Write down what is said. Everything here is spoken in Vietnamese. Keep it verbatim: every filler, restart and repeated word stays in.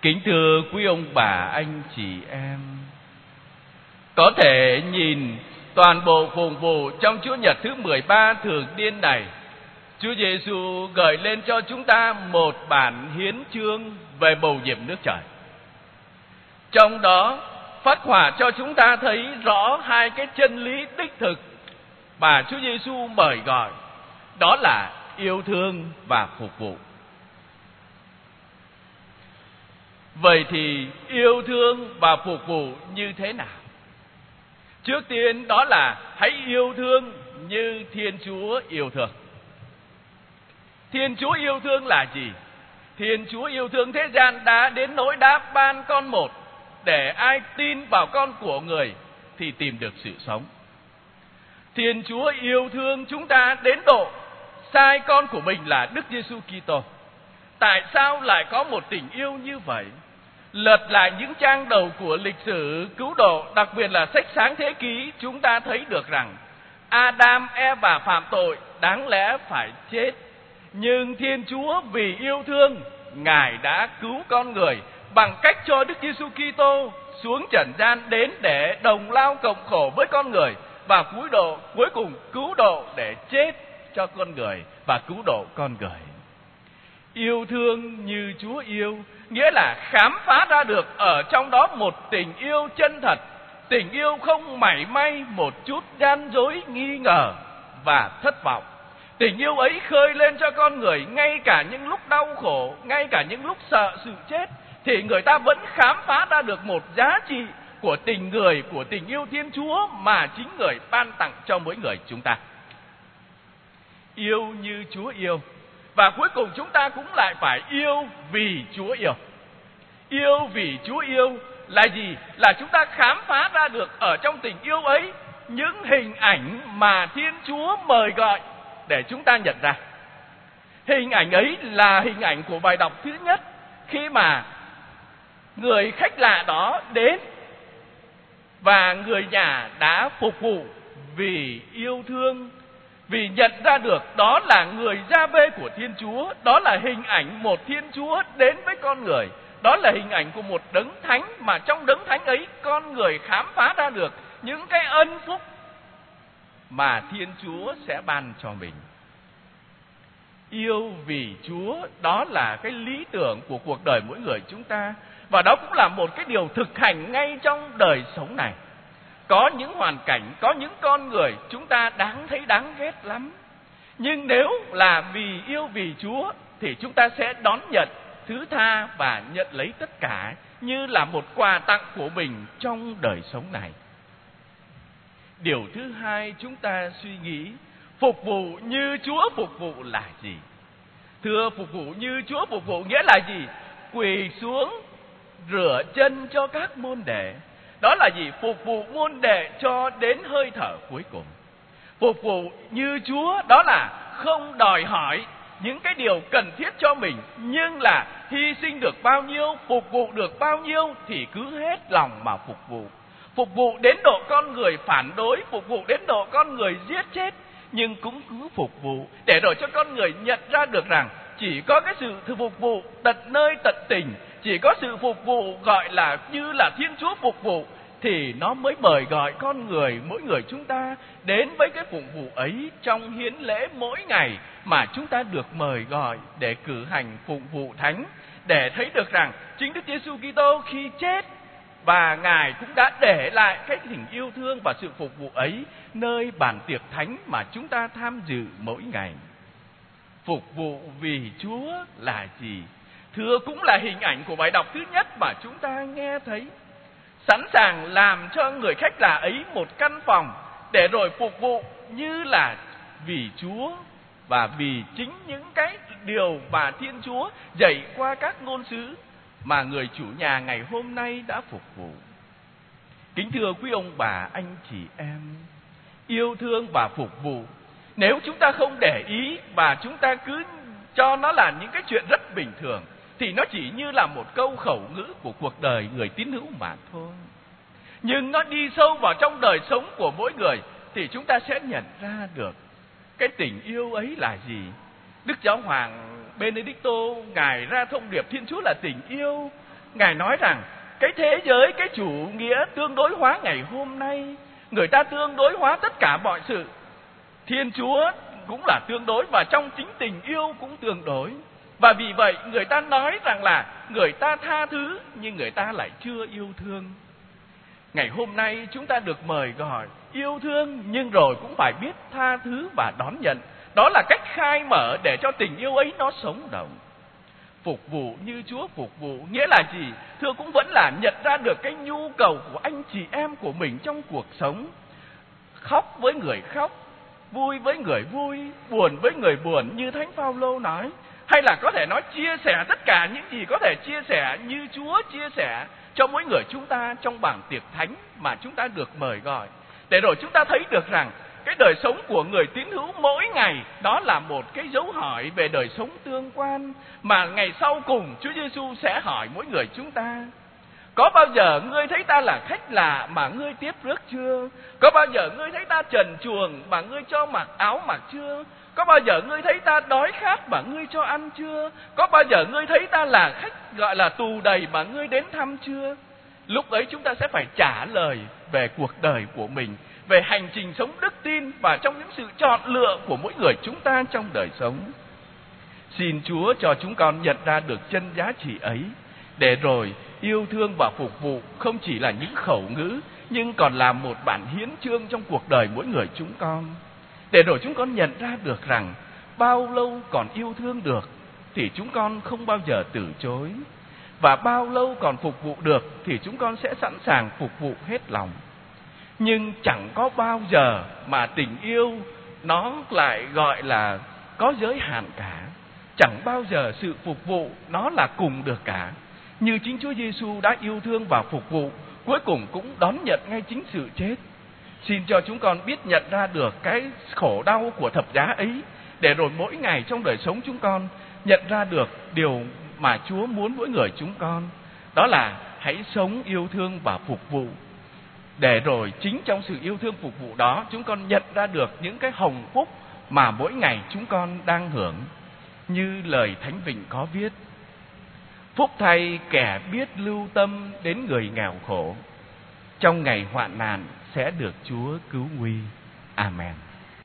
Kính thưa quý ông bà, anh chị em, có thể nhìn toàn bộ phụng vụ trong Chúa Nhật thứ mười ba thường niên này, Chúa Giêsu gợi lên cho chúng ta một bản hiến chương về bầu nhiệm nước trời. Trong đó phát họa cho chúng ta thấy rõ hai cái chân lý đích thực mà Chúa Giêsu mời gọi, đó là yêu thương và phục vụ. Vậy thì yêu thương và phục vụ như thế nào? Trước tiên đó là hãy yêu thương như Thiên Chúa yêu thương. Thiên Chúa yêu thương là gì? Thiên Chúa yêu thương thế gian đã đến nỗi đã ban con một, để ai tin vào con của người thì tìm được sự sống. Thiên Chúa yêu thương chúng ta đến độ sai con của mình là Đức Giêsu Kitô. Tại sao lại có một tình yêu như vậy? Lật lại những trang đầu của lịch sử cứu độ, đặc biệt là sách Sáng Thế Ký, chúng ta thấy được rằng Adam, Eva phạm tội, đáng lẽ phải chết. Nhưng Thiên Chúa vì yêu thương, Ngài đã cứu con người bằng cách cho Đức Giêsu Kitô xuống trần gian đến để đồng lao cộng khổ với con người, và cuối độ cuối cùng cứu độ để chết cho con người và cứu độ con người. Yêu thương như Chúa yêu nghĩa là khám phá ra được ở trong đó một tình yêu chân thật, tình yêu không mảy may một chút gian dối, nghi ngờ và thất vọng. Tình yêu ấy khơi lên cho con người ngay cả những lúc đau khổ, ngay cả những lúc sợ sự chết, thì người ta vẫn khám phá ra được một giá trị của tình người, của tình yêu Thiên Chúa mà chính người ban tặng cho mỗi người chúng ta. Yêu như Chúa yêu. Và cuối cùng chúng ta cũng lại phải yêu vì Chúa yêu. Yêu vì Chúa yêu là gì? Là chúng ta khám phá ra được ở trong tình yêu ấy những hình ảnh mà Thiên Chúa mời gọi để chúng ta nhận ra. Hình ảnh ấy là hình ảnh của bài đọc thứ nhất, khi mà người khách lạ đó đến và người nhà đã phục vụ vì yêu thương, vì nhận ra được đó là người gia-bê của Thiên Chúa. Đó là hình ảnh một Thiên Chúa đến với con người. Đó là hình ảnh của một đấng thánh, mà trong đấng thánh ấy con người khám phá ra được những cái ân phúc mà Thiên Chúa sẽ ban cho mình. Yêu vì Chúa, đó là cái lý tưởng của cuộc đời mỗi người chúng ta, và đó cũng là một cái điều thực hành ngay trong đời sống này. Có những hoàn cảnh, có những con người chúng ta đáng thấy đáng ghét lắm, nhưng nếu là vì yêu vì Chúa thì chúng ta sẽ đón nhận, thứ tha và nhận lấy tất cả như là một quà tặng của mình trong đời sống này. Điều thứ hai chúng ta suy nghĩ, phục vụ như Chúa phục vụ là gì? Thưa, phục vụ như Chúa phục vụ nghĩa là gì? Quỳ xuống rửa chân cho các môn đệ. Đó là gì? Phục vụ môn đệ cho đến hơi thở cuối cùng. Phục vụ như Chúa đó là không đòi hỏi những cái điều cần thiết cho mình, nhưng là hy sinh được bao nhiêu, phục vụ được bao nhiêu thì cứ hết lòng mà phục vụ. Phục vụ đến độ con người phản đối, phục vụ đến độ con người giết chết, nhưng cũng cứ phục vụ để rồi cho con người nhận ra được rằng chỉ có cái sự phục vụ tận nơi tận tình, chỉ có sự phục vụ gọi là như là Thiên Chúa phục vụ, thì nó mới mời gọi con người, mỗi người chúng ta đến với cái phục vụ ấy trong hiến lễ mỗi ngày mà chúng ta được mời gọi để cử hành phục vụ thánh, để thấy được rằng chính Đức Giêsu Kitô khi chết và Ngài cũng đã để lại cái tình yêu thương và sự phục vụ ấy nơi bàn tiệc thánh mà chúng ta tham dự mỗi ngày. Phục vụ vì Chúa là gì? Thưa, cũng là hình ảnh của bài đọc thứ nhất mà chúng ta nghe thấy. Sẵn sàng làm cho người khách lạ ấy một căn phòng để rồi phục vụ như là vì Chúa và vì chính những cái điều mà Thiên Chúa dạy qua các ngôn sứ mà người chủ nhà ngày hôm nay đã phục vụ. Kính thưa quý ông bà, anh chị em, yêu thương và phục vụ, nếu chúng ta không để ý và chúng ta cứ cho nó là những cái chuyện rất bình thường, thì nó chỉ như là một câu khẩu ngữ của cuộc đời người tín hữu mà thôi. Nhưng nó đi sâu vào trong đời sống của mỗi người thì chúng ta sẽ nhận ra được cái tình yêu ấy là gì. Đức Giáo Hoàng Benedicto, Ngài ra thông điệp Thiên Chúa là tình yêu, Ngài nói rằng cái thế giới, cái chủ nghĩa tương đối hóa ngày hôm nay, người ta tương đối hóa tất cả mọi sự. Thiên Chúa cũng là tương đối, và trong chính tình yêu cũng tương đối. Và vì vậy người ta nói rằng là người ta tha thứ nhưng người ta lại chưa yêu thương. Ngày hôm nay chúng ta được mời gọi yêu thương, nhưng rồi cũng phải biết tha thứ và đón nhận. Đó là cách khai mở để cho tình yêu ấy nó sống động. Phục vụ như Chúa phục vụ nghĩa là gì? Thưa, cũng vẫn là nhận ra được cái nhu cầu của anh chị em của mình trong cuộc sống. Khóc với người khóc, vui với người vui, buồn với người buồn như Thánh Phaolô nói. Hay là có thể nói chia sẻ tất cả những gì có thể chia sẻ như Chúa chia sẻ cho mỗi người chúng ta trong bảng tiệc thánh mà chúng ta được mời gọi. Để rồi chúng ta thấy được rằng cái đời sống của người tín hữu mỗi ngày đó là một cái dấu hỏi về đời sống tương quan mà ngày sau cùng Chúa Giêsu sẽ hỏi mỗi người chúng ta. Có bao giờ ngươi thấy ta là khách lạ mà ngươi tiếp rước chưa? Có bao giờ ngươi thấy ta trần truồng mà ngươi cho mặc áo mặc chưa? Có bao giờ ngươi thấy ta đói khát mà ngươi cho ăn chưa? Có bao giờ ngươi thấy ta là khách gọi là tù đầy mà ngươi đến thăm chưa? Lúc ấy chúng ta sẽ phải trả lời về cuộc đời của mình, về hành trình sống đức tin và trong những sự chọn lựa của mỗi người chúng ta trong đời sống. Xin Chúa cho chúng con nhận ra được chân giá trị ấy, để rồi yêu thương và phục vụ không chỉ là những khẩu ngữ, nhưng còn là một bản hiến chương trong cuộc đời mỗi người chúng con. Để rồi chúng con nhận ra được rằng bao lâu còn yêu thương được thì chúng con không bao giờ từ chối, và bao lâu còn phục vụ được thì chúng con sẽ sẵn sàng phục vụ hết lòng. Nhưng chẳng có bao giờ mà tình yêu nó lại gọi là có giới hạn cả. Chẳng bao giờ sự phục vụ nó là cùng được cả. Như chính Chúa Giêsu đã yêu thương và phục vụ, cuối cùng cũng đón nhận ngay chính sự chết. Xin cho chúng con biết nhận ra được cái khổ đau của thập giá ấy, để rồi mỗi ngày trong đời sống chúng con nhận ra được điều mà Chúa muốn mỗi người chúng con. Đó là hãy sống yêu thương và phục vụ. Để rồi chính trong sự yêu thương phục vụ đó, chúng con nhận ra được những cái hồng phúc mà mỗi ngày chúng con đang hưởng. Như lời Thánh Vịnh có viết: phúc thay kẻ biết lưu tâm đến người nghèo khổ, trong ngày hoạn nạn sẽ được Chúa cứu nguy. Amen.